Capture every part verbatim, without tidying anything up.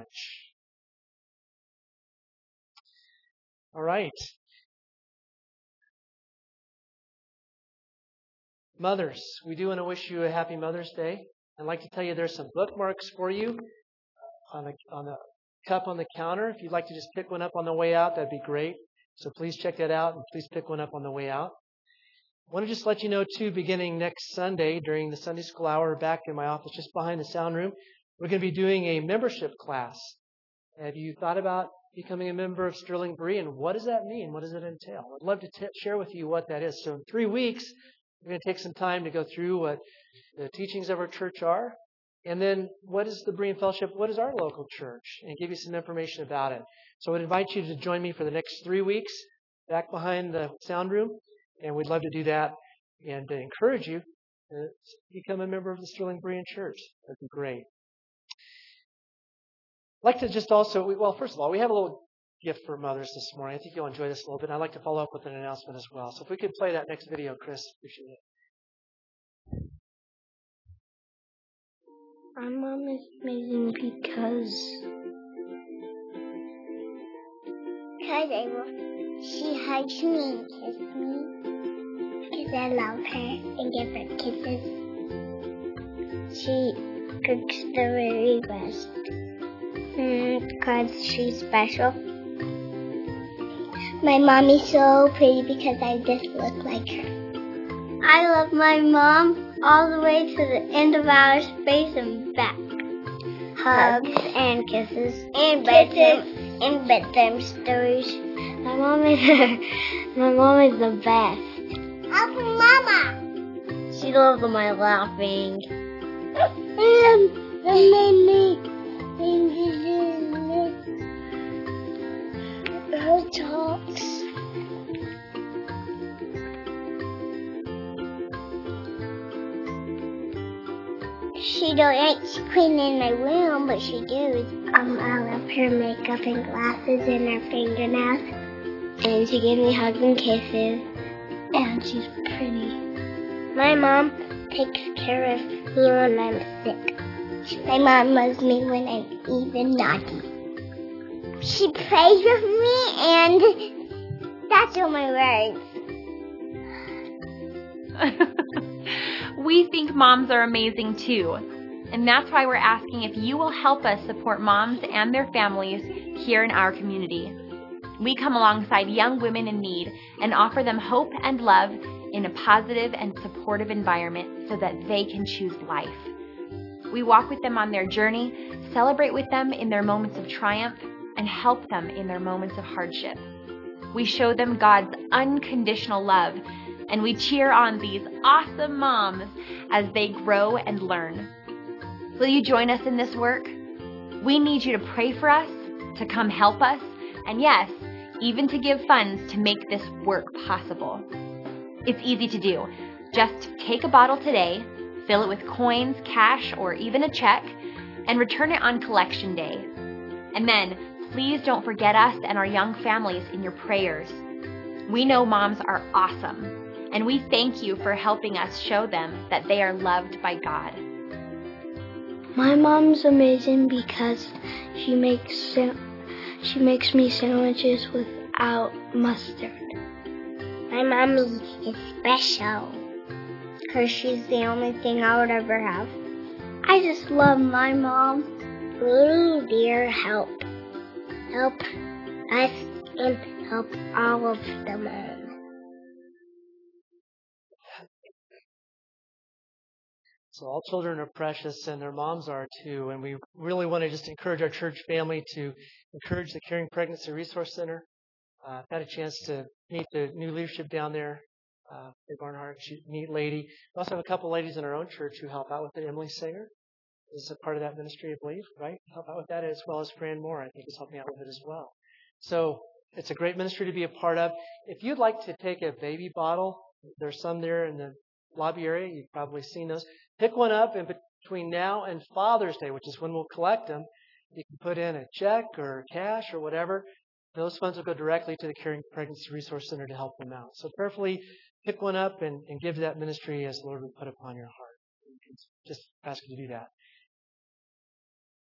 church. All right. Mothers, we do want to wish you a happy Mother's Day. I'd like to tell you there's some bookmarks for you on the, on the cup on the counter. If you'd like to just pick one up on the way out, that'd be great. So please check that out and please pick one up on the way out. I want to just let you know, too, beginning next Sunday during the Sunday school hour back in my office just behind the sound room, we're going to be doing a membership class. Have you thought about becoming a member of Sterling Berean? What does that mean? What does it entail? I'd love to t- share with you what that is. So in three weeks, we're going to take some time to go through what the teachings of our church are, and then what is the Berean Fellowship, what is our local church, and give you some information about it. So I would invite you to join me for the next three weeks back behind the sound room, and we'd love to do that and to encourage you to become a member of the Sterling Berean Church. That'd be great. I'd like to just also, well, first of all, we have a little gift for mothers this morning. I think you'll enjoy this a little bit. I'd like to follow up with an announcement as well. So if we could play that next video, Chris, appreciate it. My mom is amazing because because I will, she hugs me and kisses me because I love her and give her kisses. She cooks the very best mm, because she's special. My mom is so pretty because I just look like her. I love my mom all the way to the end of outer space and back. Hugs and kisses and bedtime and bedtime stories. My mom is my mom is the best. Help Mama. She loves my laughing. And the her talks. She don't like cleaning my room, but she does. Um, I love her makeup and glasses and her fingernails. And she gives me hugs and kisses. And she's pretty. My mom takes care of me when I'm sick. My mom loves me when I'm even naughty. She prays with me, and that's all my words. We think moms are amazing too, and that's why we're asking if you will help us support moms and their families here in our community. We come alongside young women in need and offer them hope and love in a positive and supportive environment so that they can choose life. We walk with them on their journey, celebrate with them in their moments of triumph, and help them in their moments of hardship. We show them God's unconditional love, and we cheer on these awesome moms as they grow and learn. Will you join us in this work? We need you to pray for us, to come help us, and yes, even to give funds to make this work possible. It's easy to do. Just take a bottle today, fill it with coins, cash, or even a check, and return it on collection day. And then, please don't forget us and our young families in your prayers. We know moms are awesome, and we thank you for helping us show them that they are loved by God. My mom's amazing because she makes she makes me sandwiches without mustard. My mommy is special because she's the only thing I would ever have. I just love my mom. Please, dear, help. Help us and help all of the moms. So all children are precious, and their moms are too. And we really want to just encourage our church family to encourage the Caring Pregnancy Resource Center. Uh, I've had a chance to meet the new leadership down there. Uh, Barnhart, she's a neat lady. We also have a couple ladies in our own church who help out with it. Emily Singer is a part of that ministry, I believe, right? Help out with that, as well as Fran Moore, I think, is helping out with it as well. So it's a great ministry to be a part of. If you'd like to take a baby bottle, there's some there in the lobby area. You've probably seen those. Pick one up, and between now and Father's Day, which is when we'll collect them, you can put in a check or cash or whatever. Those funds will go directly to the Caring Pregnancy Resource Center to help them out. So prayerfully pick one up and, and give to that ministry as the Lord would put upon your heart. Just ask you to do that.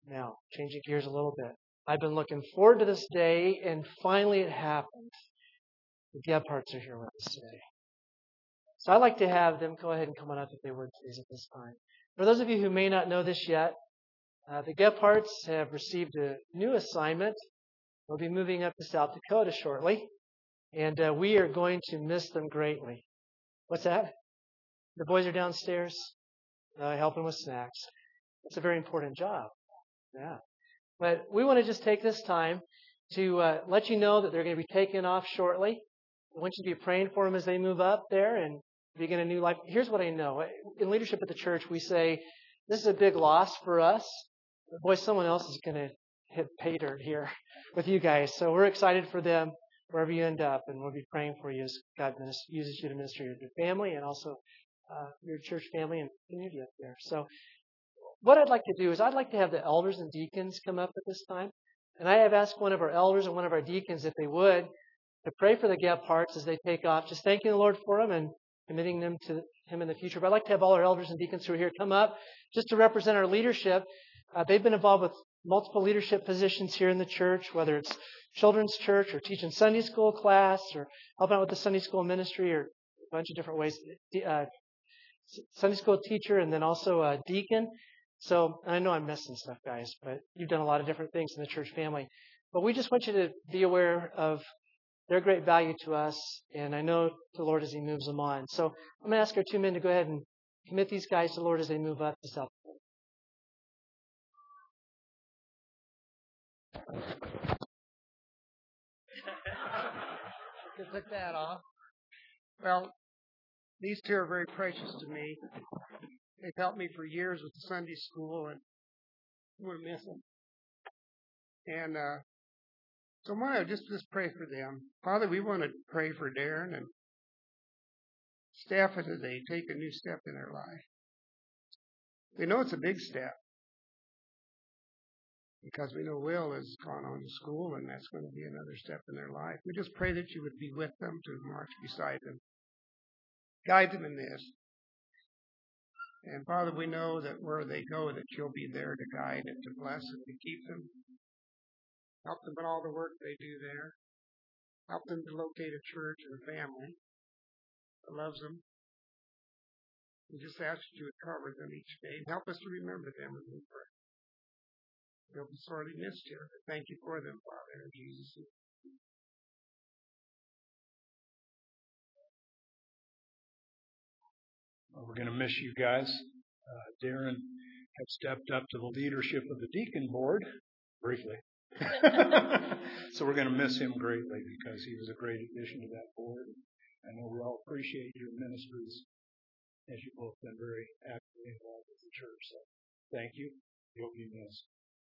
Now, changing gears a little bit. I've been looking forward to this day, and finally it happened. The Gebhardts are here with us today. So I'd like to have them go ahead and come on up if they would, please, at this time. For those of you who may not know this yet, uh, the Gebhardts have received a new assignment. They'll be moving up to South Dakota shortly, and uh, we are going to miss them greatly. What's that? The boys are downstairs uh, helping with snacks. It's a very important job. Yeah. But we want to just take this time to uh, let you know that they're going to be taking off shortly. I want you to be praying for them as they move up there and begin a new life. Here's what I know. In leadership at the church, we say, this is a big loss for us. But boy, someone else is going to hit pay dirt here with you guys. So we're excited for them wherever you end up, and we'll be praying for you as God uses you to minister to your family and also uh, your church family and community up there. So what I'd like to do is I'd like to have the elders and deacons come up at this time. And I have asked one of our elders and one of our deacons, if they would, to pray for the Gebhardts as they take off, just thanking the Lord for them and committing them to Him in the future. But I'd like to have all our elders and deacons who are here come up just to represent our leadership. Uh, they've been involved with multiple leadership positions here in the church, whether it's children's church or teaching Sunday school class or helping out with the Sunday school ministry or a bunch of different ways. Uh, Sunday school teacher and then also a deacon. So I know I'm missing stuff, guys, but you've done a lot of different things in the church family. But we just want you to be aware of their great value to us, and I know the Lord as He moves them on. So I'm going to ask our two men to go ahead and commit these guys to the Lord as they move up to South Dakota. Took that off. Well, these two are very precious to me. They've helped me for years with the Sunday school, and I'm going to miss them. And uh, so I want to just, just pray for them. Father, we want to pray for Darren and Steph as they take a new step in their life. They know it's a big step because we know Will has gone on to school, and that's going to be another step in their life. We just pray that you would be with them, to march beside them. Guide them in this. And Father, we know that where they go, that you'll be there to guide and to bless and to keep them. Help them in all the work they do there. Help them to locate a church and a family that loves them. We just ask that you would cover them each day and help us to remember them as we pray. They'll be sorely missed here. Thank you for them, Father, in Jesus' name. Well, we're going to miss you guys. Uh, Darren had stepped up to the leadership of the deacon board, briefly. So we're going to miss him greatly because he was a great addition to that board. I know we all appreciate your ministries, as you've both been very actively involved with the church. So thank you. You'll be missed.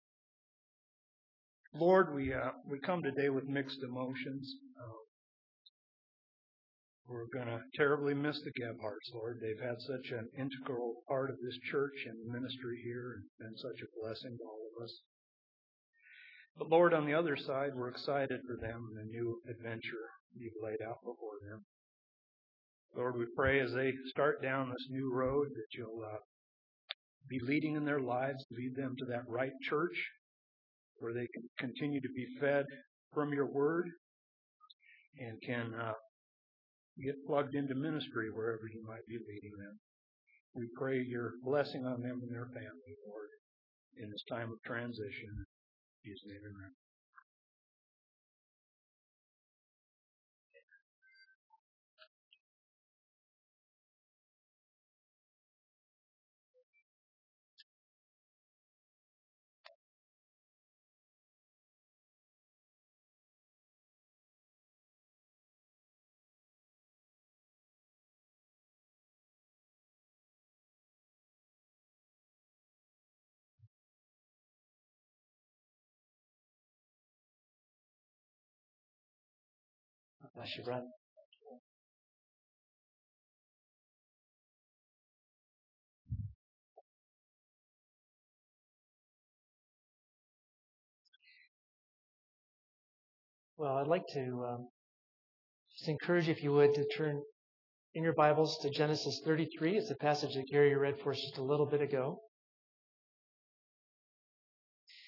Lord, we uh, we come today with mixed emotions. Uh, we're going to terribly miss the Gebhardts, Lord. They've had such an integral part of this church and the ministry here and been such a blessing to all of us. But Lord, on the other side, we're excited for them and the new adventure you've laid out before them. Lord, we pray as they start down this new road that you'll uh, be leading in their lives, lead them to that right church where they can continue to be fed from your word and can uh, get plugged into ministry wherever you might be leading them. We pray your blessing on them and their family, Lord, in this time of transition. In Jesus' name, amen. Bless you, brother. Well, I'd like to um, just encourage you, if you would, to turn in your Bibles to Genesis thirty-three. It's a passage that Gary read for us just a little bit ago.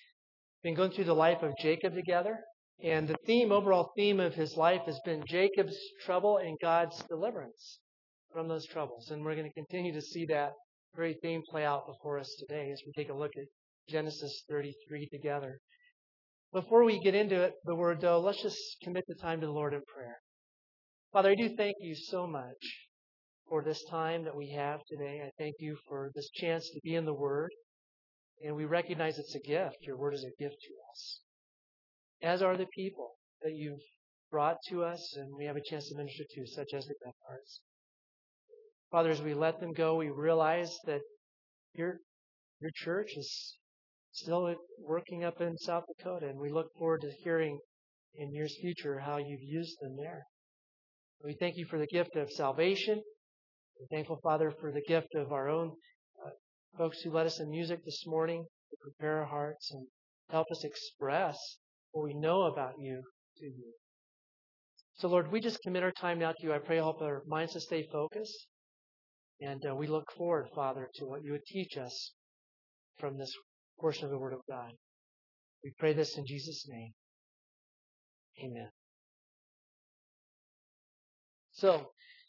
been going through the life of Jacob together. And the theme, overall theme of his life has been Jacob's trouble and God's deliverance from those troubles. And we're going to continue to see that very theme play out before us today as we take a look at Genesis thirty-three together. Before we get into it, the word though, let's just commit the time to the Lord in prayer. Father, I do thank you so much for this time that we have today. I thank you for this chance to be in the Word. And we recognize it's a gift. Your Word is a gift to us. As are the people that you've brought to us and we have a chance to minister to, such as the Gephards. Father, as we let them go, we realize that your, your church is still working up in South Dakota, and we look forward to hearing in years future how you've used them there. We thank you for the gift of salvation. We're thankful, Father, for the gift of our own uh, folks who led us in music this morning to prepare our hearts and help us express what we know about you to you. So, Lord, we just commit our time now to you. I pray help our minds to stay focused. And uh, we look forward, Father, to what you would teach us from this portion of the Word of God. We pray this in Jesus' name. Amen. So,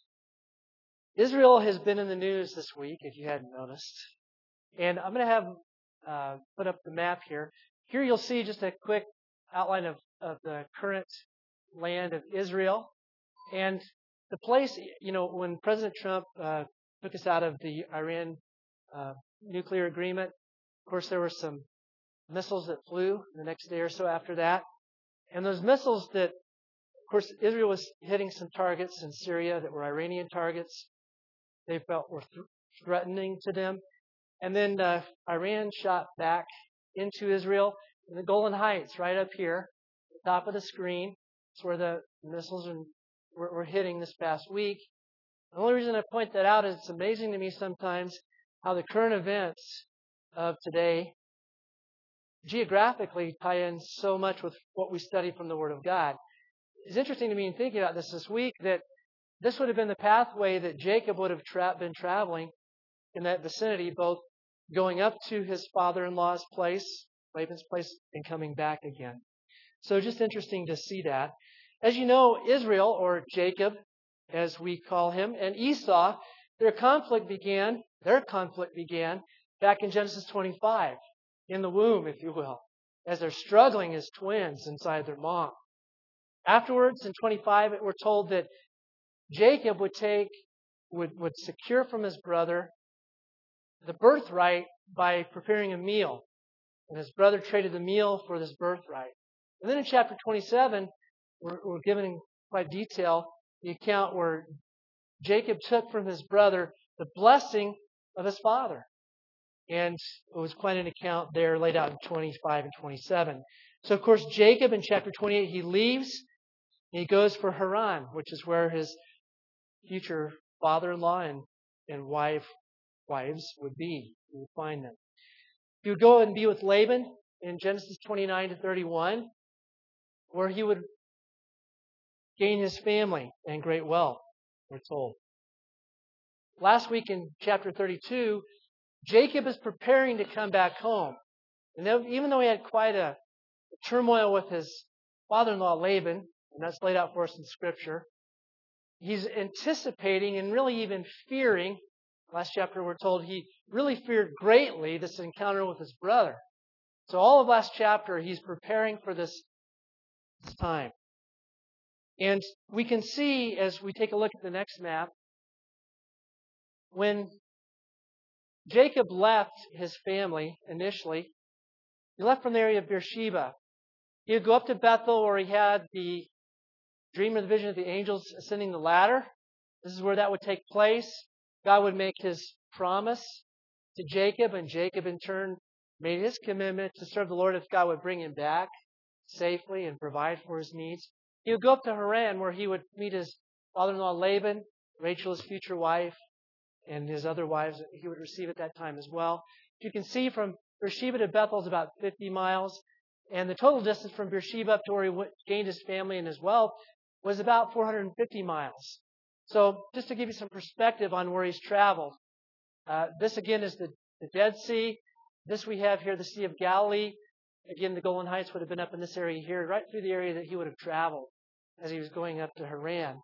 Israel has been in the news this week, if you hadn't noticed. And I'm going to have uh, put up the map here. Here you'll see just a quick outline of, of the current land of Israel. And the place, you know, when President Trump uh, took us out of the Iran uh, nuclear agreement, of course, there were some missiles that flew the next day or so after that. And those missiles that, of course, Israel was hitting some targets in Syria that were Iranian targets. They felt were th- threatening to them. And then uh, Iran shot back into Israel in the Golan Heights, right up here, the top of the screen. It's where the missiles are, were, were hitting this past week. The only reason I point that out is it's amazing to me sometimes how the current events of today geographically tie in so much with what we study from the Word of God. It's interesting to me in thinking about this this week that this would have been the pathway that Jacob would have tra- been traveling in that vicinity, both going up to his father-in-law's place, Laban's place, and coming back again. So just interesting to see that. As you know, Israel, or Jacob, as we call him, and Esau, their conflict began, their conflict began back in Genesis twenty-five, in the womb, if you will, as they're struggling as twins inside their mom. Afterwards, in twenty-five, we're told that Jacob would take, would, would secure from his brother the birthright by preparing a meal. And his brother traded the meal for this birthright. And then in chapter twenty-seven, we're, we're given in quite detail the account where Jacob took from his brother the blessing of his father. And it was quite an account there laid out in twenty-five and twenty-seven. So, of course, Jacob in chapter twenty-eight, he leaves and he goes for Haran, which is where his future father-in-law and, and wife, wives would be. You would find them. He would go and be with Laban in Genesis twenty-nine to thirty-one, where he would gain his family and great wealth, we're told. Last week in chapter thirty-two, Jacob is preparing to come back home. And even though he had quite a turmoil with his father-in-law Laban, and that's laid out for us in Scripture, he's anticipating and really even fearing. Last chapter we're told he really feared greatly this encounter with his brother. So all of last chapter he's preparing for this, this time. And we can see as we take a look at the next map, when Jacob left his family initially, he left from the area of Beersheba. He would go up to Bethel where he had the dream or the vision of the angels ascending the ladder. This is where that would take place. God would make his promise to Jacob, and Jacob in turn made his commitment to serve the Lord if God would bring him back safely and provide for his needs. He would go up to Haran where he would meet his father-in-law Laban, Rachel, his future wife, and his other wives that he would receive at that time as well. You can see from Beersheba to Bethel is about fifty miles, and the total distance from Beersheba up to where he gained his family and his wealth was about four hundred fifty miles. So just to give you some perspective on where he's traveled, uh, this again is the, the Dead Sea. This we have here, the Sea of Galilee. again, the Golan Heights would have been up in this area here, right through the area that he would have traveled as he was going up to Haran.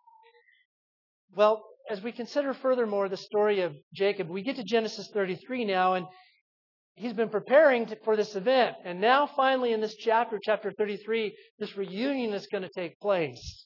Well, as we consider furthermore the story of Jacob, we get to Genesis thirty-three now, and he's been preparing to, for this event. And now finally in this chapter, chapter thirty-three, this reunion is going to take place.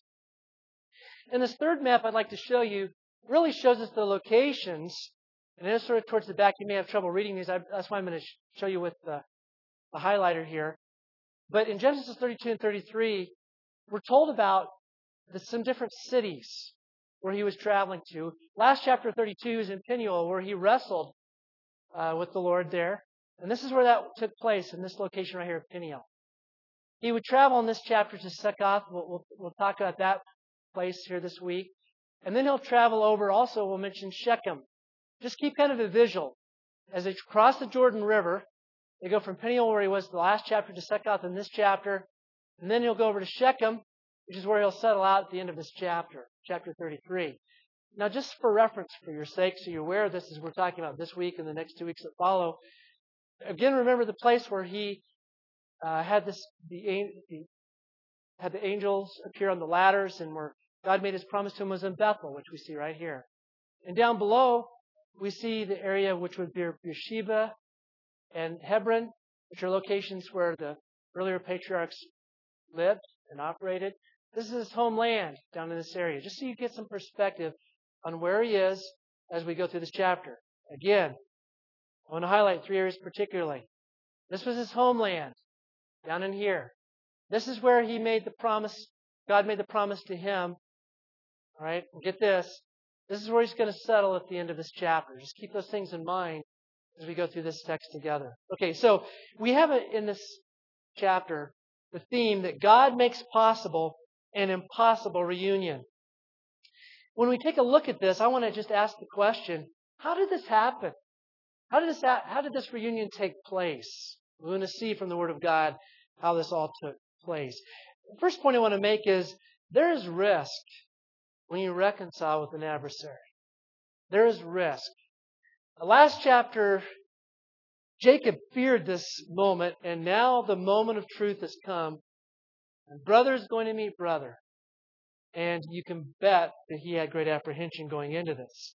And this third map I'd like to show you really shows us the locations. And it's sort of towards the back. You may have trouble reading these. I, that's why I'm going to sh- show you with the, the highlighter here. But in Genesis thirty-two and thirty-three, we're told about the, some different cities where he was traveling to. Last chapter thirty-two is in Peniel, where he wrestled uh, with the Lord there. And this is where that took place, in this location right here at Peniel. He would travel in this chapter to Succoth. We'll, we'll, we'll talk about that place here this week. And then he'll travel over, also we'll mention Shechem. Just keep kind of a visual. As they cross the Jordan River, they go from Peniel, where he was the last chapter, to Succoth in this chapter. And then he'll go over to Shechem, which is where he'll settle out at the end of this chapter, chapter thirty-three. Now, just for reference, for your sake, so you're aware of this as we're talking about this week and the next two weeks that follow, again, remember the place where he uh, had this the, the had the angels appear on the ladders, and where God made His promise to him was in Bethel, which we see right here. And down below, we see the area which would be Beersheba and Hebron, which are locations where the earlier patriarchs lived and operated. This is his homeland down in this area, just so you get some perspective on where he is as we go through this chapter. Again, I want to highlight three areas particularly. This was his homeland, down in here. This is where he made the promise, God made the promise to him. All right, get this. This is where he's going to settle at the end of this chapter. Just keep those things in mind as we go through this text together. Okay, so we have it in this chapter, the theme that God makes possible an impossible reunion. When we take a look at this, I want to just ask the question, how did this happen? How did this, how did this reunion take place? We're going to see from the Word of God how this all took place. The first point I want to make is there is risk when you reconcile with an adversary. There is risk. The last chapter, Jacob feared this moment, and now the moment of truth has come. And brother is going to meet brother. And you can bet that he had great apprehension going into this.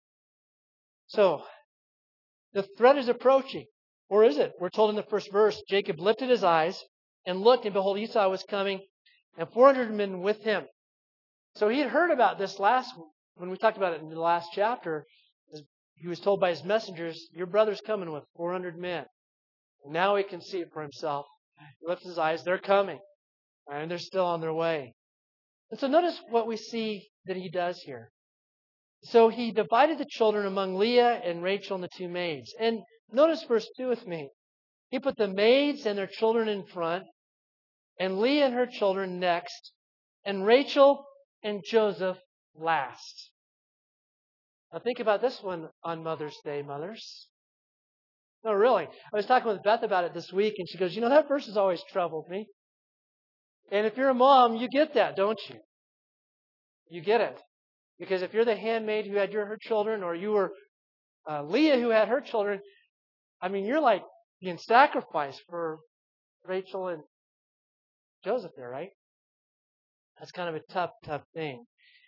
So, the threat is approaching. Or is it? We're told in the first verse, Jacob lifted his eyes and looked, and behold, Esau was coming, and four hundred men with him. So he had heard about this last, when we talked about it in the last chapter, he was told by his messengers, your brother's coming with four hundred men. And now he can see it for himself. He lifts his eyes, they're coming. And they're still on their way. And so notice what we see that he does here. So he divided the children among Leah and Rachel and the two maids. And notice verse two with me. He put the maids and their children in front, and Leah and her children next, and Rachel and Joseph last. Now think about this one on Mother's Day, mothers. No, really. I was talking with Beth about it this week, and she goes, you know, that verse has always troubled me. And if you're a mom, you get that, don't you? You get it. Because if you're the handmaid who had your her children, or you were uh, Leah who had her children, I mean, you're like being sacrificed for Rachel and Joseph there, right? That's kind of a tough, tough thing.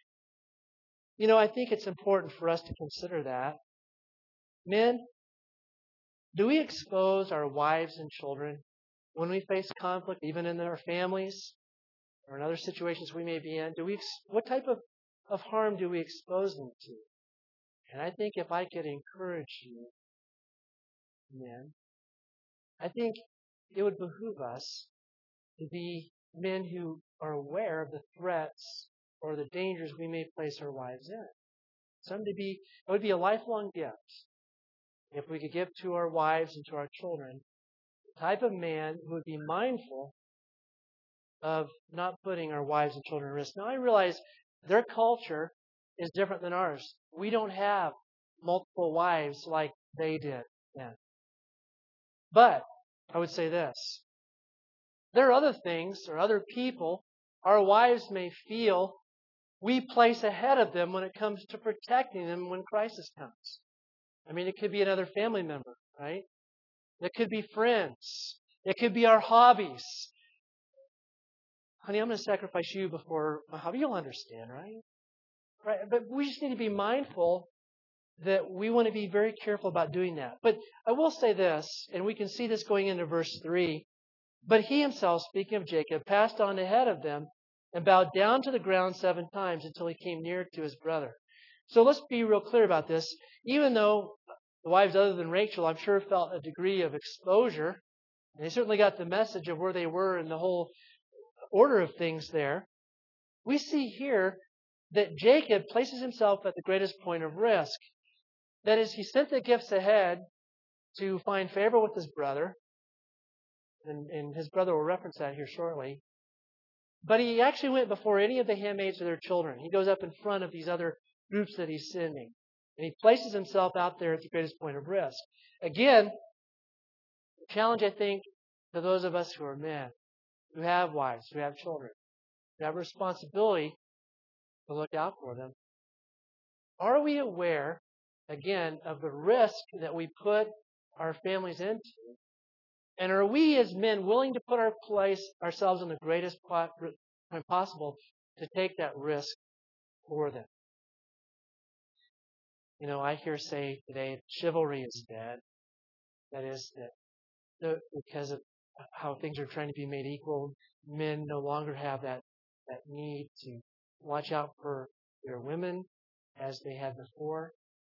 You know, I think it's important for us to consider that. Men, do we expose our wives and children when we face conflict, even in our families or in other situations we may be in? Do we? What type of, of harm do we expose them to? And I think if I could encourage you, men, I think it would behoove us to be men who are aware of the threats or the dangers we may place our wives in. Some to be, it would be a lifelong gift if we could give to our wives and to our children the type of man who would be mindful of not putting our wives and children at risk. Now, I realize their culture is different than ours. We don't have multiple wives like they did then. But I would say this. There are other things or other people our wives may feel we place ahead of them when it comes to protecting them when crisis comes. I mean, it could be another family member, right? It could be friends. It could be our hobbies. Honey, I'm going to sacrifice you before my hobby. You'll understand, right? Right? But we just need to be mindful that we want to be very careful about doing that. But I will say this, and we can see this going into verse three. But he himself, speaking of Jacob, passed on ahead of them and bowed down to the ground seven times until he came near to his brother. So let's be real clear about this. Even though the wives other than Rachel, I'm sure, felt a degree of exposure, and they certainly got the message of where they were in the whole order of things there, we see here that Jacob places himself at the greatest point of risk. That is, he sent the gifts ahead to find favor with his brother, and, and his brother will reference that here shortly. But he actually went before any of the handmaids or their children. He goes up in front of these other groups that he's sending. And he places himself out there at the greatest point of risk. Again, the challenge, I think, to those of us who are men, who have wives, who have children, who have a responsibility to look out for them. Are we aware, again, of the risk that we put our families into? And are we as men willing to put our place, ourselves in the greatest point possible to take that risk for them? You know, I hear say today chivalry is dead. That is, that because of how things are trying to be made equal, men no longer have that, that need to watch out for their women as they had before.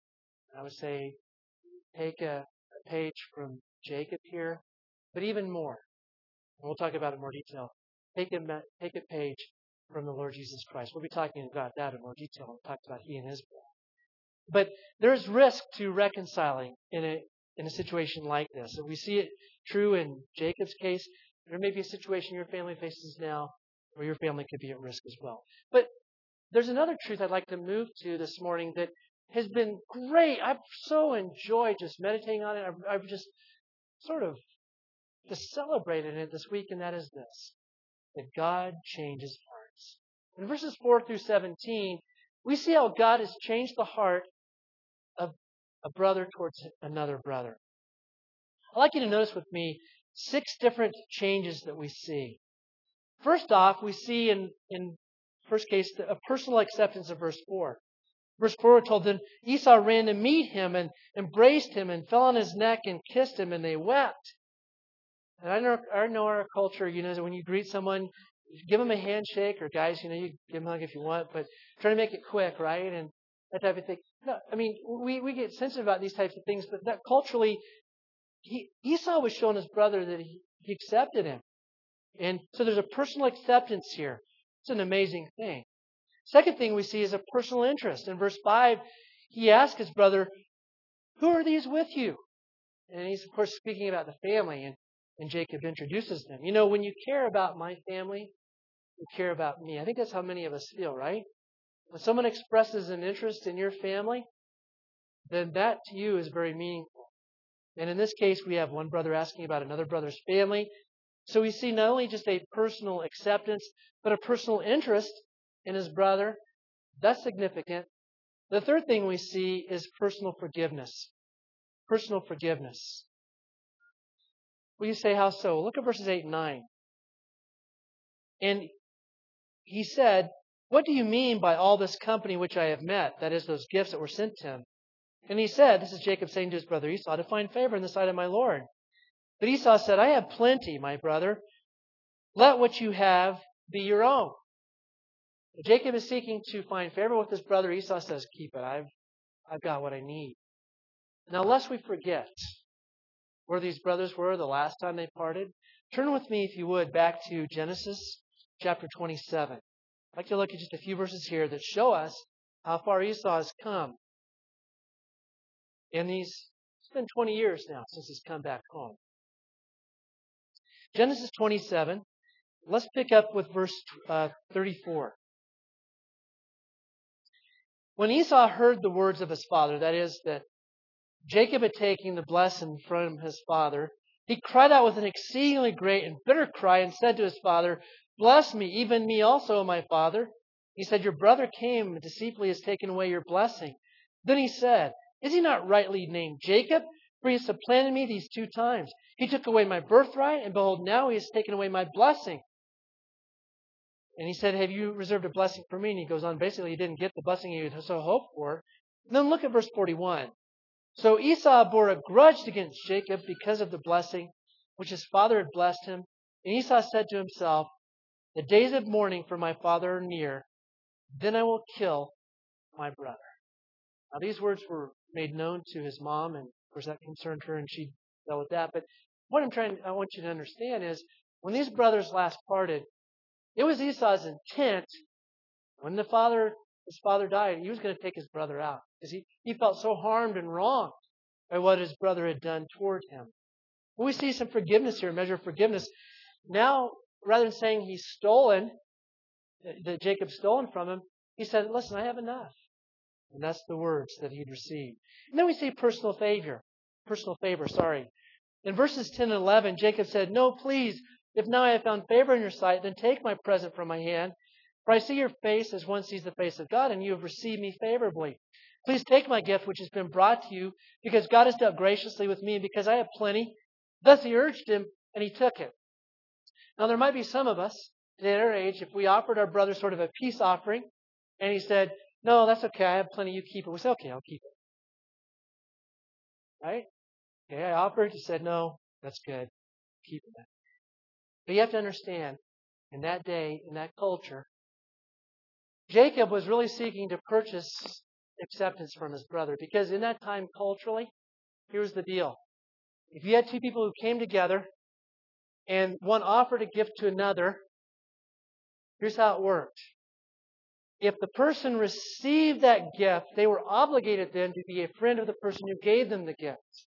I would say take a, a page from Jacob here, but even more. And we'll talk about it in more detail. Take a, take a page from the Lord Jesus Christ. We'll be talking about that in more detail. We'll talk about he and his blood. But there's risk to reconciling in a in a situation like this. If we see it true in Jacob's case, there may be a situation your family faces now where your family could be at risk as well. But there's another truth I'd like to move to this morning that has been great. I've so enjoyed just meditating on it. I've, I've just sort of just celebrated it this week, and that is this, that God changes hearts. In verses four through seventeen, we see how God has changed the heart of a brother towards another brother. I'd like you to notice with me six different changes that we see. First off, we see in, in first case a personal acceptance of verse four. Verse four, we're told, then Esau ran to meet him and embraced him and fell on his neck and kissed him, and they wept. And I know, I know our culture, you know, that when you greet someone, you give them a handshake, or guys, you know, you give them a hug if you want, but try to make it quick, right? And that type of thing. No, I mean, we, we get sensitive about these types of things, but that culturally, he, Esau was showing his brother that he, he accepted him. And so there's a personal acceptance here. It's an amazing thing. Second thing we see is a personal interest. In verse five, he asked his brother, who are these with you? And he's, of course, speaking about the family, and, and Jacob introduces them. You know, when you care about my family, you care about me. I think that's how many of us feel, right? When someone expresses an interest in your family, then that to you is very meaningful. And in this case, we have one brother asking about another brother's family. So we see not only just a personal acceptance, but a personal interest in his brother. That's significant. The third thing we see is personal forgiveness. Personal forgiveness. Well, you say, how so? Look at verses eight and nine. And he said, what do you mean by all this company which I have met? That is, those gifts that were sent to him. And he said, this is Jacob saying to his brother Esau, to find favor in the sight of my Lord. But Esau said, I have plenty, my brother. Let what you have be your own. Jacob is seeking to find favor with his brother. Esau says, keep it. I've, I've got what I need. Now, lest we forget where these brothers were the last time they parted, turn with me, if you would, back to Genesis chapter twenty-seven. I'd like to look at just a few verses here that show us how far Esau has come. In these, it's been twenty years now since he's come back home. Genesis twenty-seven, let's pick up with verse uh, thirty-four. When Esau heard the words of his father, that is, that Jacob had taken the blessing from his father, he cried out with an exceedingly great and bitter cry and said to his father, bless me, even me also, my father. He said, your brother came and deceitfully has taken away your blessing. Then he said, is he not rightly named Jacob? For he has supplanted me these two times. He took away my birthright, and behold, now he has taken away my blessing. And he said, have you reserved a blessing for me? And he goes on, basically, he didn't get the blessing he had so hoped for. And then look at verse forty-one. So Esau bore a grudge against Jacob because of the blessing which his father had blessed him. And Esau said to himself, the days of mourning for my father are near. Then I will kill my brother. Now, these words were made known to his mom, and of course that concerned her, and she dealt with that. But what I'm trying, I want you to understand is, when these brothers last parted, it was Esau's intent, when the father, his father died, he was going to take his brother out. Because he, he felt so harmed and wronged by what his brother had done toward him. When we see some forgiveness here, a measure of forgiveness, now, rather than saying he's stolen, that Jacob's stolen from him, he said, listen, I have enough. And that's the words that he'd received. And then we see personal favor. Personal favor, sorry. In verses ten and eleven, Jacob said, no, please, if now I have found favor in your sight, then take my present from my hand. For I see your face as one sees the face of God, and you have received me favorably. Please take my gift which has been brought to you, because God has dealt graciously with me, and because I have plenty. Thus he urged him, and he took it. Now there might be some of us at our age, if we offered our brother sort of a peace offering, and he said, no, that's okay, I have plenty, you keep it. We say, okay, I'll keep it. Right? Okay, I offered, he said, no, that's good, keep it. But you have to understand, in that day, in that culture, Jacob was really seeking to purchase acceptance from his brother. Because in that time, culturally, here's the deal. If you had two people who came together, and one offered a gift to another, here's how it worked. If the person received that gift, they were obligated then to be a friend of the person who gave them the gift.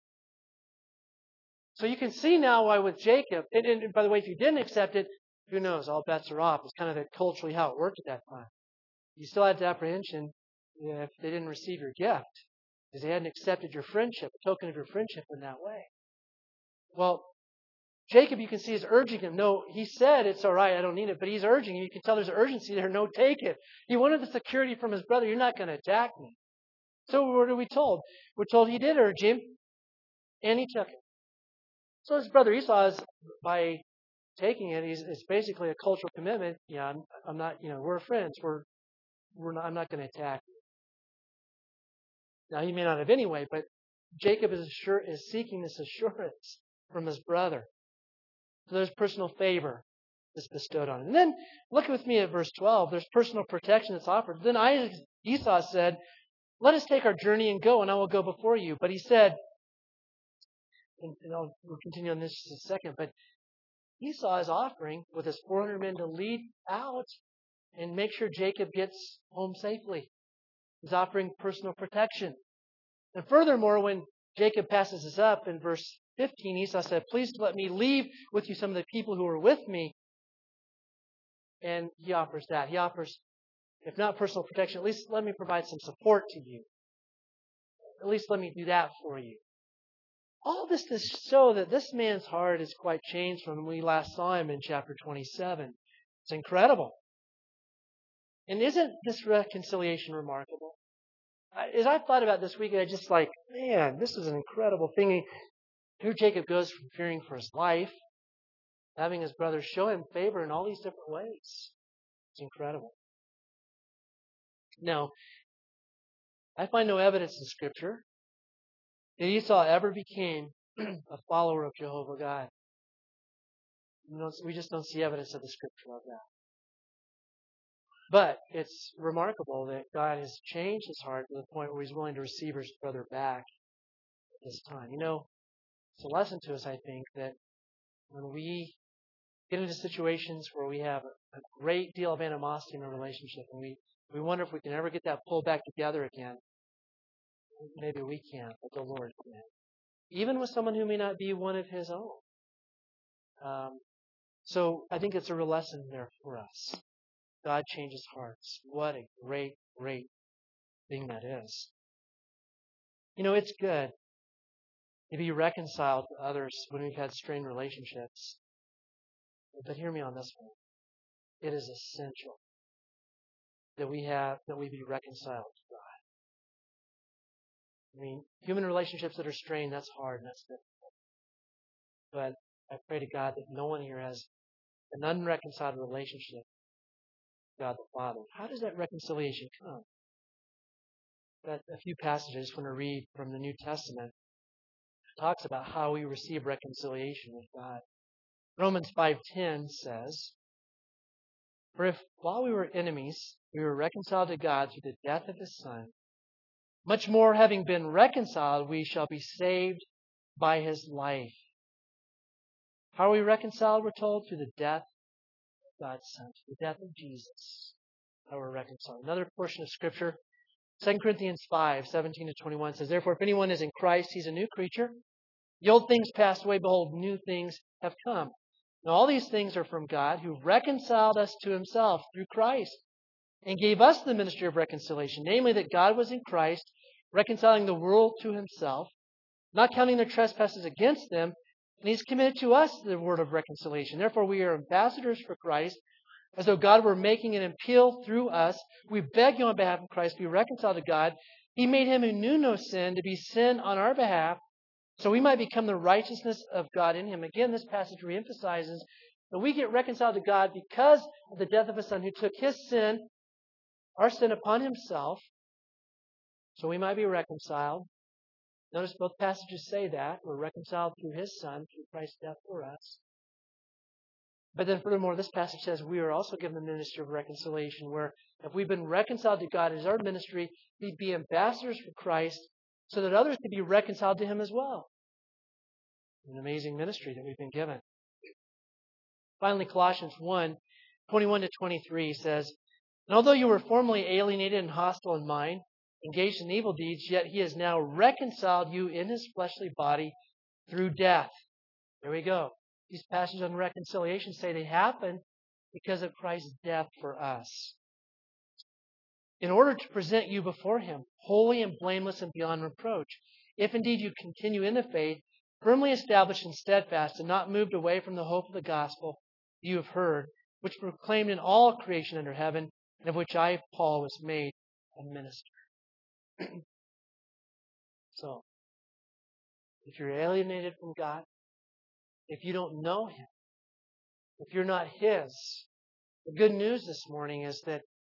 So you can see now why with Jacob, and, and by the way, if you didn't accept it, who knows, all bets are off. It's kind of that culturally how it worked at that time. You still had the apprehension if they didn't receive your gift, because they hadn't accepted your friendship, a token of your friendship in that way. Well, Jacob, you can see, is urging him. No, he said, it's all right, I don't need it. But he's urging him. You can tell there's urgency there. No, take it. He wanted the security from his brother. You're not going to attack me. So what are we told? We're told he did urge him, and he took it. So his brother Esau is, by taking it, he's, it's basically a cultural commitment. Yeah, I'm, I'm not, you know, we're friends. We're, we're not, I'm not going to attack you. Now, he may not have anyway, but Jacob is, assure, is seeking this assurance from his brother. So there's personal favor that's bestowed on him. And then look with me at verse twelve. There's personal protection that's offered. Then Isaac, Esau said, let us take our journey and go, and I will go before you. But he said, and, and I'll, we'll continue on this in a second, but Esau is offering with his four hundred men to lead out and make sure Jacob gets home safely. He's offering personal protection. And furthermore, when Jacob passes this up in verse fifteen, Esau said, please let me leave with you some of the people who are with me. And he offers that. He offers, if not personal protection, at least let me provide some support to you. At least let me do that for you. All this to show that this man's heart is quite changed from when we last saw him in chapter twenty-seven. It's incredible. And isn't this reconciliation remarkable? As I thought about this week, I just like, man, this is an incredible thing. Here Jacob goes from fearing for his life, having his brothers show him favor in all these different ways. It's incredible. Now, I find no evidence in Scripture that Esau ever became a follower of Jehovah God. We just don't see evidence of the Scripture of that. But it's remarkable that God has changed his heart to the point where he's willing to receive his brother back at this time. You know, it's a lesson to us, I think, that when we get into situations where we have a great deal of animosity in a relationship and we, we wonder if we can ever get that pulled back together again, maybe we can't, but the Lord can. Even with someone who may not be one of his own. Um, so I think it's a real lesson there for us. God changes hearts. What a great, great thing that is. You know, it's good to be reconciled to others when we've had strained relationships. But hear me on this one. It is essential that we have, that we be reconciled to God. I mean, human relationships that are strained, that's hard and that's difficult. But I pray to God that no one here has an unreconciled relationship with God the Father. How does that reconciliation come? That a few passages I just want to read from the New Testament talks about how we receive reconciliation with God. Romans five ten says, "For if while we were enemies, we were reconciled to God through the death of His Son, much more having been reconciled, we shall be saved by His life." How are we reconciled, we're told? Through the death of God's Son, the death of Jesus. How we're reconciled. Another portion of Scripture, Second Corinthians five seventeen to twenty-one says, "Therefore, if anyone is in Christ, he's a new creature. The old things passed away, behold, new things have come." Now, all these things are from God, who reconciled us to Himself through Christ and gave us the ministry of reconciliation, namely that God was in Christ, reconciling the world to Himself, not counting their trespasses against them, and He's committed to us the word of reconciliation. Therefore, we are ambassadors for Christ, as though God were making an appeal through us. We beg you on behalf of Christ, be reconciled to God. He made Him who knew no sin to be sin on our behalf, so we might become the righteousness of God in Him. Again, this passage reemphasizes that we get reconciled to God because of the death of His Son, who took His sin, our sin, upon Himself, so we might be reconciled. Notice both passages say that. We're reconciled through His Son, through Christ's death for us. But then furthermore, this passage says we are also given the ministry of reconciliation, where if we've been reconciled to God as our ministry, we'd be ambassadors for Christ so that others could be reconciled to Him as well. An amazing ministry that we've been given. Finally, Colossians one twenty-one to twenty-three says, "And although you were formerly alienated and hostile in mind, engaged in evil deeds, yet He has now reconciled you in His fleshly body through death." There we go. These passages on reconciliation say they happen because of Christ's death for us, in order to present you before Him, holy and blameless and beyond reproach, if indeed you continue in the faith, firmly established and steadfast, and not moved away from the hope of the gospel you have heard, which proclaimed in all creation under heaven, and of which I, Paul, was made a minister. So, if you're alienated from God, if you don't know Him, if you're not His, the good news this morning is that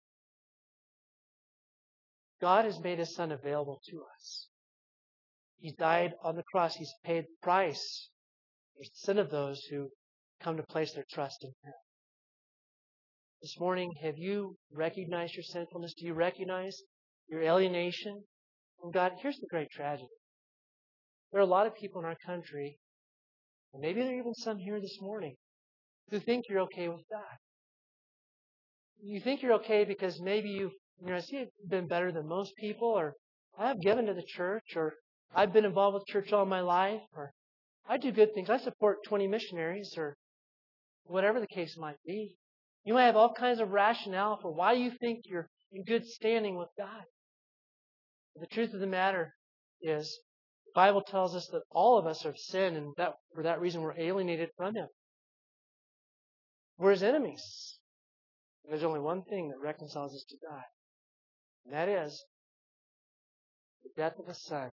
God has made His Son available to us. He died on the cross. He's paid the price for the sin of those who come to place their trust in Him. This morning, have you recognized your sinfulness? Do you recognize your alienation from God? Here's the great tragedy. There are a lot of people in our country, and maybe there are even some here this morning, who think you're okay with God. You think you're okay because maybe you've, you know, you've been better than most people, or I've given to the church, or I've been involved with church all my life, or I do good things. I support twenty missionaries, or whatever the case might be. You might have all kinds of rationale for why you think you're in good standing with God. But the truth of the matter is, the Bible tells us that all of us have sinned, and that for that reason we're alienated from Him. We're His enemies. And there's only one thing that reconciles us to God, and that is the death of His Son.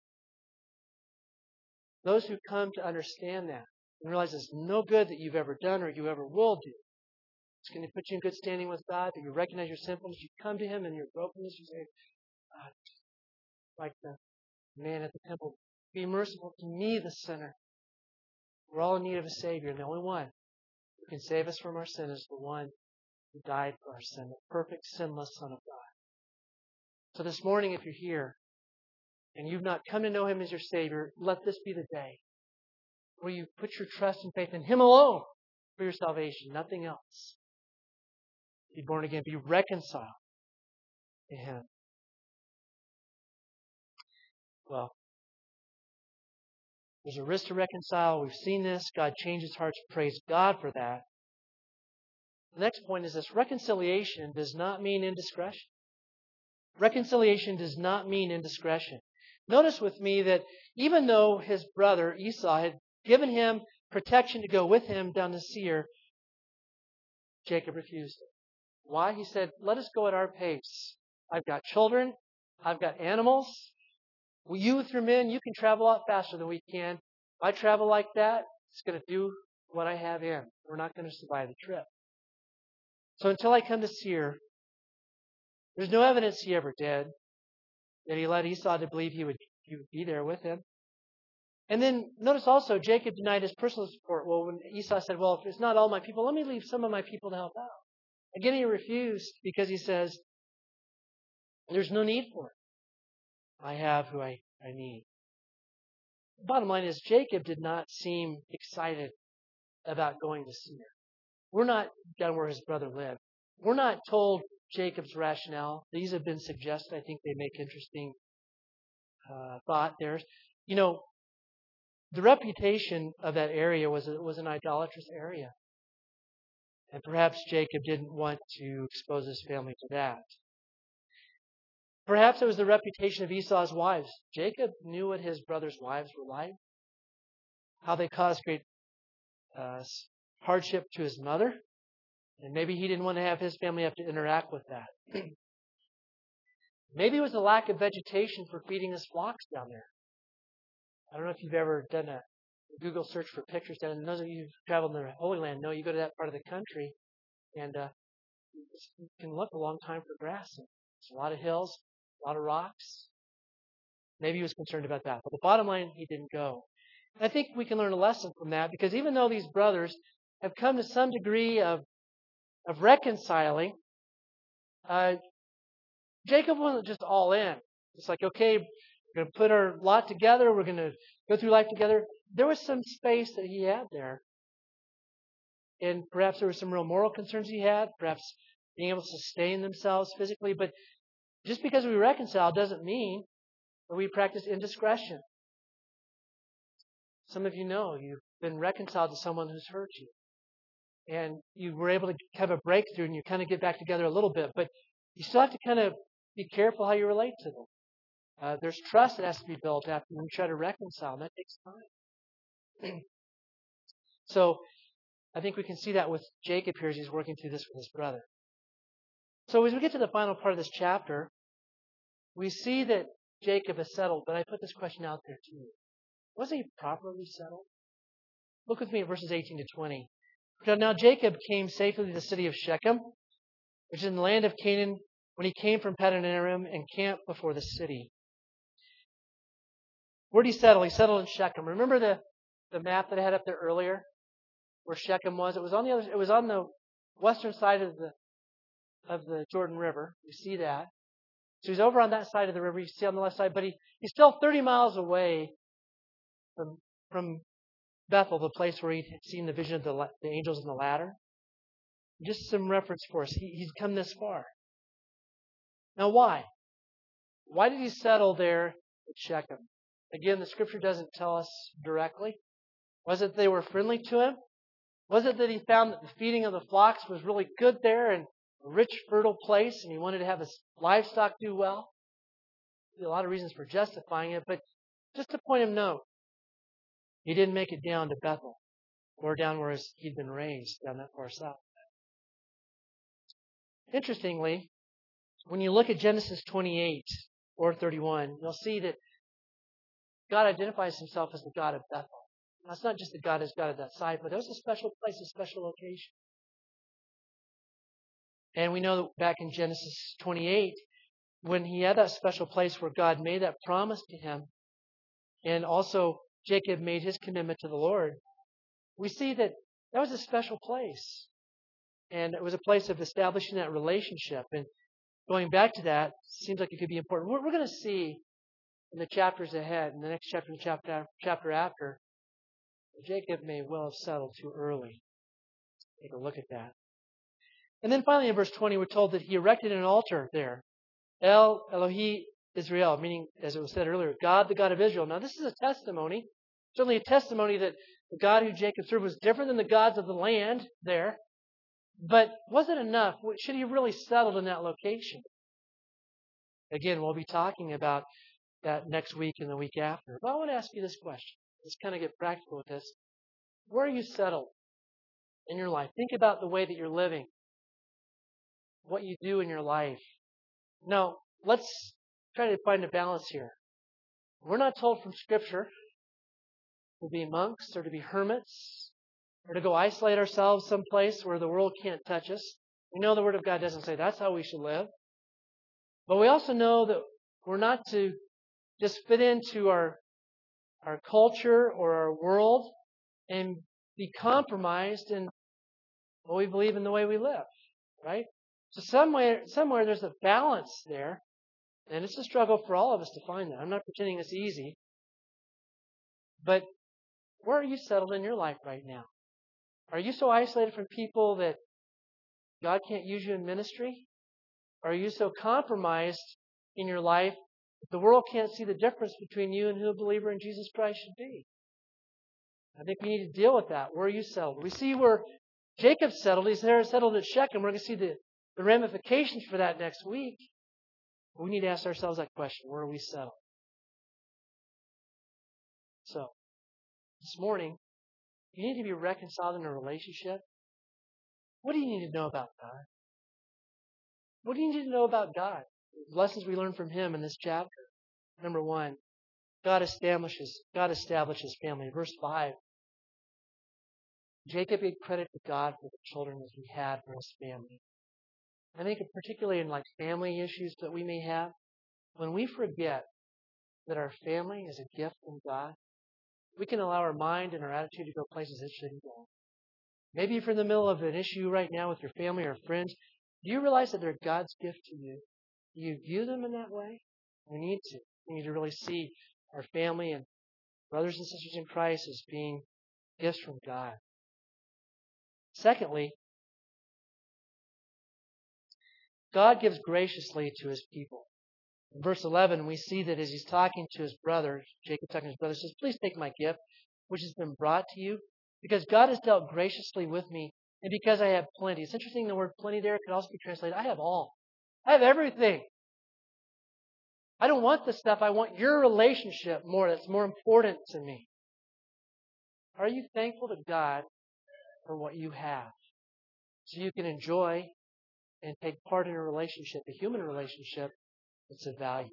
Those who come to understand that and realize there's no good that you've ever done or you ever will do, it's going to put you in good standing with God, that you recognize your sinfulness, you come to Him in your brokenness, you say, God, like the man at the temple, be merciful to me, the sinner. We're all in need of a Savior, and the only one who can save us from our sin is the one who died for our sin, the perfect, sinless Son of God. So this morning, if you're here and you've not come to know Him as your Savior, let this be the day where you put your trust and faith in Him alone for your salvation, nothing else. Be born again, be reconciled to Him. Well, there's a risk to reconcile. We've seen this. God changes hearts. Praise God for that. The next point is this. Reconciliation does not mean indiscretion. Reconciliation does not mean indiscretion. Notice with me that even though his brother Esau had given him protection to go with him down to Seir, Jacob refused it. Why? He said, let us go at our pace. I've got children. I've got animals. Well, you with your men, you can travel a lot faster than we can. If I travel like that, it's going to do what I have in. We're not going to survive the trip. So until I come to Seir, there's no evidence he ever did, that he led Esau to believe he would, he would be there with him. And then notice also, Jacob denied his personal support. Well, when Esau said, well, if it's not all my people, let me leave some of my people to help out. Again, he refused because he says, there's no need for it. I have who I, I need. The bottom line is, Jacob did not seem excited about going to Seir. We're not down where his brother lived. We're not told Jacob's rationale. These have been suggested. I think they make interesting uh, thought there. You know, the reputation of that area was it was an idolatrous area. And perhaps Jacob didn't want to expose his family to that. Perhaps it was the reputation of Esau's wives. Jacob knew what his brother's wives were like, how they caused great uh, hardship to his mother, and maybe he didn't want to have his family have to interact with that. Maybe it was the lack of vegetation for feeding his flocks down there. I don't know if you've ever done a Google search for pictures down there. Those of you who've traveled in the Holy Land know you go to that part of the country, and uh, it can look a long time for grass. There's a lot of hills, a lot of rocks. Maybe he was concerned about that. But the bottom line, he didn't go. And I think we can learn a lesson from that, because even though these brothers have come to some degree of of reconciling, uh, Jacob wasn't just all in. It's like, okay, we're going to put our lot together. We're going to go through life together. There was some space that he had there. And perhaps there were some real moral concerns he had, perhaps being able to sustain themselves physically. But just because we reconcile doesn't mean that we practice indiscretion. Some of you know you've been reconciled to someone who's hurt you. And you were able to have a breakthrough and you kind of get back together a little bit. But you still have to kind of be careful how you relate to them. Uh, there's trust that has to be built after you try to reconcile, and that takes time. So I think we can see that with Jacob here as he's working through this with his brother. So as we get to the final part of this chapter, we see that Jacob is settled, but I put this question out there to you. Was he properly settled? Look with me at verses eighteen to twenty. Now Jacob came safely to the city of Shechem, which is in the land of Canaan, when he came from Paddan Aram and camped before the city. Where did he settle? He settled in Shechem. Remember the, the map that I had up there earlier, where Shechem was? It was on the other. It was on the western side of the of the Jordan River. You see that. So he's over on that side of the river. You see on the left side, but he, he's still thirty miles away from from Bethel, the place where he'd seen the vision of the, the angels in the ladder. Just some reference for us. He, he's come this far. Now, why? Why did he settle there at Shechem? Again, the Scripture doesn't tell us directly. Was it they were friendly to him? Was it that he found that the feeding of the flocks was really good there and a rich, fertile place, and he wanted to have his livestock do well? There's a lot of reasons for justifying it, but just to point of note, he didn't make it down to Bethel or down where he'd been raised, down that far south. Interestingly, when you look at Genesis twenty-eight or thirty-one, you'll see that God identifies himself as the God of Bethel. Now, it's not just that God is God of that side, but there's a special place, a special location. And we know that back in Genesis twenty-eight, when he had that special place where God made that promise to him, and also Jacob made his commitment to the Lord, we see that that was a special place. And it was a place of establishing that relationship. And going back to that seems like it could be important. We're, we're going to see in the chapters ahead, in the next chapter and the chapter, chapter after, Jacob may well have settled too early. Take a look at that. And then finally in verse twenty, we're told that he erected an altar there. El Elohi Israel, meaning, as it was said earlier, God, the God of Israel. Now, this is a testimony, certainly a testimony that the God who Jacob served was different than the gods of the land there. But was it enough? Should he really settled in that location? Again, we'll be talking about that next week and the week after. But I want to ask you this question. Let's kind of get practical with this. Where are you settled in your life? Think about the way that you're living, what you do in your life. Now, let's try to find a balance here. We're not told from Scripture to be monks or to be hermits or to go isolate ourselves someplace where the world can't touch us. We know the Word of God doesn't say that's how we should live. But we also know that we're not to just fit into our, our culture or our world and be compromised in what we believe in the way we live, right? So somewhere, somewhere there's a balance there, and it's a struggle for all of us to find that. I'm not pretending it's easy, but where are you settled in your life right now? Are you so isolated from people that God can't use you in ministry? Are you so compromised in your life that the world can't see the difference between you and who a believer in Jesus Christ should be? I think we need to deal with that. Where are you settled? We see where Jacob settled. He's there settled at Shechem. We're going to see the, the ramifications for that next week. We need to ask ourselves that question. Where are we settled? So, this morning, you need to be reconciled in a relationship. What do you need to know about God? What do you need to know about God? The lessons we learn from Him in this chapter. Number one, God establishes, God establishes family. Verse five. Jacob gave credit to God for the children that he had for his family. I think particularly in like family issues that we may have, when we forget that our family is a gift from God, we can allow our mind and our attitude to go places it shouldn't go. Maybe if you're in the middle of an issue right now with your family or friends, do you realize that they're God's gift to you? Do you view them in that way? We need to. We need to really see our family and brothers and sisters in Christ as being gifts from God. Secondly, God gives graciously to His people. In verse eleven, we see that as He's talking to his brother, Jacob talking to his brother, says, "Please take my gift, which has been brought to you, because God has dealt graciously with me, and because I have plenty." It's interesting, the word plenty there could also be translated, I have all. I have everything. I don't want the stuff. I want your relationship more. That's more important to me. Are you thankful to God for what you have so you can enjoy and take part in a relationship, a human relationship that's of value?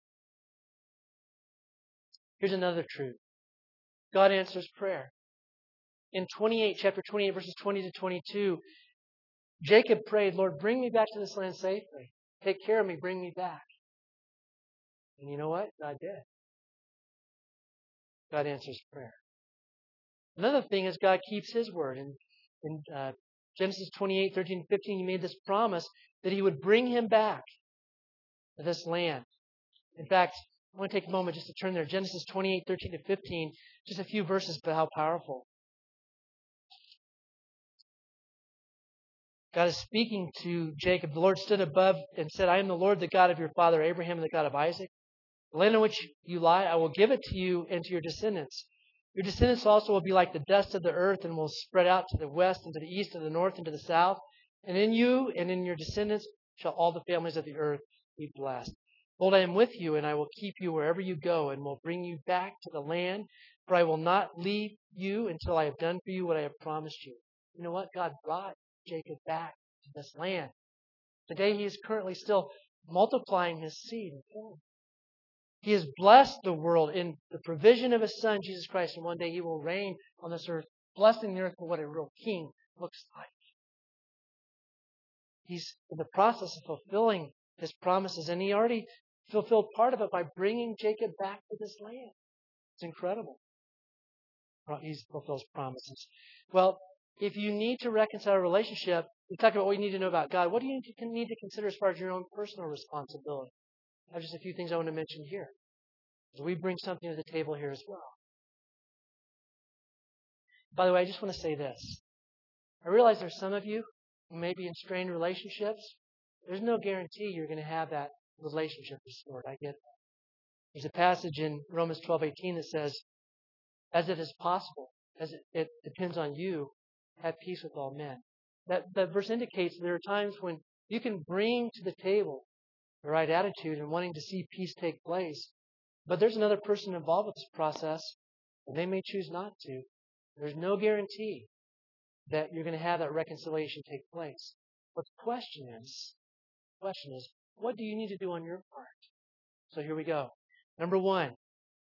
Here's another truth. God answers prayer. In twenty-eight, chapter twenty-eight, verses twenty to twenty-two, Jacob prayed, "Lord, bring me back to this land safely. Take care of me, bring me back." And you know what? God did. God answers prayer. Another thing is God keeps His word. In, in uh, Genesis twenty-eight, thirteen, fifteen, He made this promise that He would bring him back to this land. In fact, I want to take a moment just to turn there. Genesis twenty-eight, thirteen to fifteen, just a few verses, but how powerful. God is speaking to Jacob. The Lord stood above and said, "I am the Lord, the God of your father Abraham and the God of Isaac. The land in which you lie, I will give it to you and to your descendants. Your descendants also will be like the dust of the earth and will spread out to the west and to the east and the north and to the south. And in you and in your descendants shall all the families of the earth be blessed. Behold, I am with you, and I will keep you wherever you go and will bring you back to the land, for I will not leave you until I have done for you what I have promised you." You know what? God brought Jacob back to this land. Today he is currently still multiplying his seed and form. He has blessed the world in the provision of His Son, Jesus Christ, and one day He will reign on this earth, blessing the earth for what a real king looks like. He's in the process of fulfilling His promises, and He already fulfilled part of it by bringing Jacob back to this land. It's incredible. He fulfills promises. Well, if you need to reconcile a relationship, we talk about what you need to know about God. What do you need to consider as far as your own personal responsibility? I have just a few things I want to mention here. We bring something to the table here as well. By the way, I just want to say this. I realize there's some of you who may be in strained relationships. There's no guarantee you're going to have that relationship restored. I get that. There's a passage in Romans twelve eighteen that says, "As it is possible, as it, it depends on you, have peace with all men." That, that verse indicates there are times when you can bring to the table the right attitude and wanting to see peace take place. But there's another person involved with this process, and they may choose not to. There's no guarantee that you're going to have that reconciliation take place. But the question is, the question is, what do you need to do on your part? So here we go. Number one,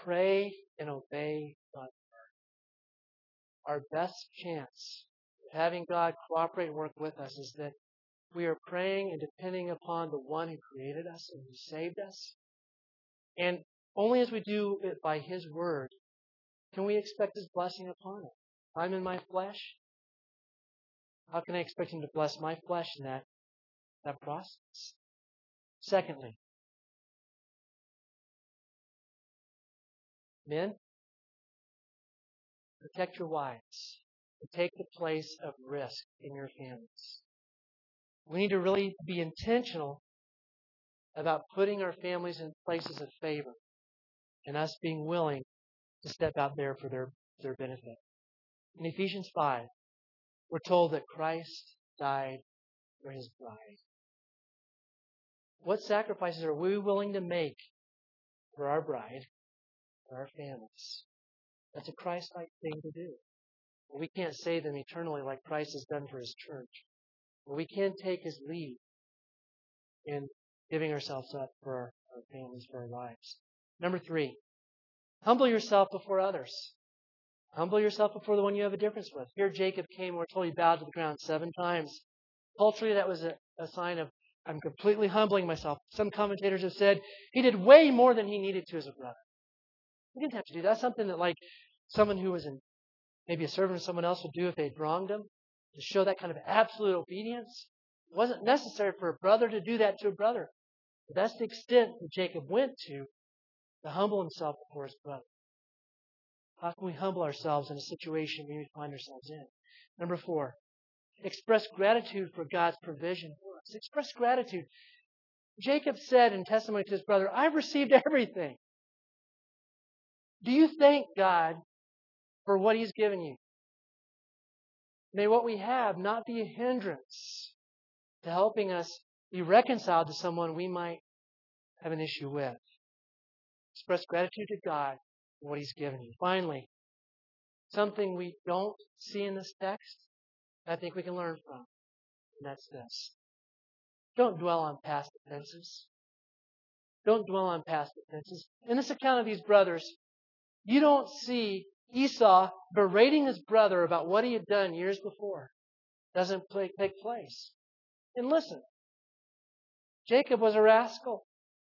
pray and obey God's word. Our best chance of having God cooperate and work with us is that we are praying and depending upon the one who created us and who saved us. And only as we do it by His word can we expect His blessing upon it. If I'm in my flesh, how can I expect Him to bless my flesh in that, that process? Secondly, men, protect your wives and take the place of risk in your families. We need to really be intentional about putting our families in places of favor and us being willing to step out there for their, their benefit. In Ephesians five, we're told that Christ died for His bride. What sacrifices are we willing to make for our bride, for our families? That's a Christ-like thing to do. We can't save them eternally like Christ has done for His church. But we can take His lead in giving ourselves up for our, our families, for our lives. Number three, humble yourself before others. Humble yourself before the one you have a difference with. Here Jacob came, we're told he bowed to the ground seven times. Culturally, that was a, a sign of, I'm completely humbling myself. Some commentators have said he did way more than he needed to as a brother. He didn't have to do that. That's something that like someone who was in, maybe a servant of someone else would do if they'd wronged him. To show that kind of absolute obedience. It wasn't necessary for a brother to do that to a brother. But that's the extent that Jacob went to to humble himself before his brother. How can we humble ourselves in a situation we find ourselves in? Number four, express gratitude for God's provision for us. Express gratitude. Jacob said in testimony to his brother, I've received everything. Do you thank God for what He's given you? May what we have not be a hindrance to helping us be reconciled to someone we might have an issue with. Express gratitude to God for what He's given you. Finally, something we don't see in this text, I think we can learn from, and that's this. Don't dwell on past offenses. Don't dwell on past offenses. In this account of these brothers, you don't see Esau berating his brother about what he had done years before. Doesn't play, take place. And listen, Jacob was a rascal,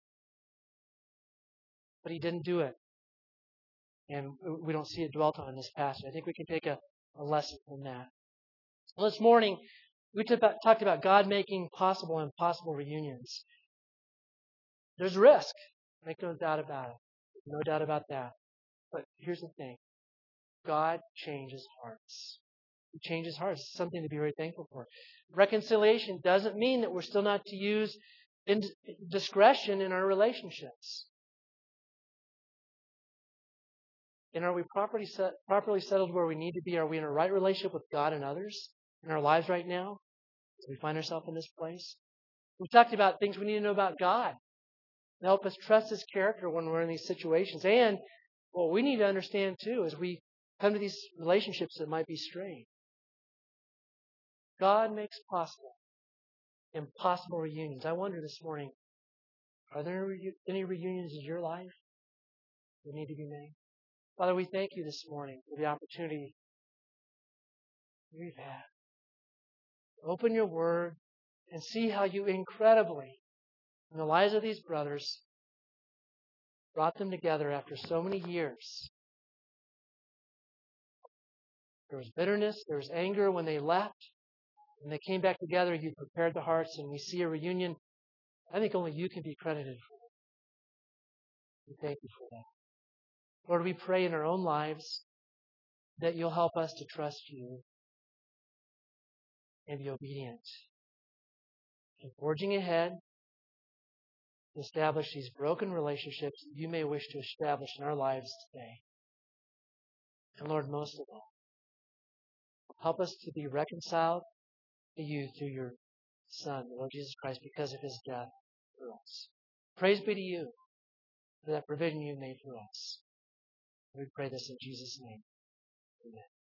but he didn't do it. And we don't see it dwelt on in this passage. I think we can take a, a lesson from that. Well, this morning, we t- about, talked about God making possible and impossible reunions. There's risk. Make no doubt about it. No doubt about that. But here's the thing. God changes hearts. He changes hearts. It's something to be very thankful for. Reconciliation doesn't mean that we're still not to use discretion in our relationships. And are we properly set, properly settled where we need to be? Are we in a right relationship with God and others in our lives right now? Do we find ourselves in this place? We've talked about things we need to know about God to help us trust His character when we're in these situations. And what we need to understand too as we come to these relationships that might be strained. God makes possible impossible reunions. I wonder this morning, are there any reunions in your life that need to be made? Father, we thank You this morning for the opportunity we've had. Open Your Word and see how You incredibly, in the lives of these brothers, brought them together after so many years. There was bitterness, there was anger when they left. When they came back together, You prepared the hearts, and we see a reunion. I think only You can be credited for it. We thank You for that. Lord, we pray in our own lives that You'll help us to trust You and be obedient. And forging ahead to establish these broken relationships that You may wish to establish in our lives today. And Lord, most of all, help us to be reconciled to You through Your Son, the Lord Jesus Christ, because of His death for us. Praise be to You for that provision You made for us. We pray this in Jesus' name. Amen.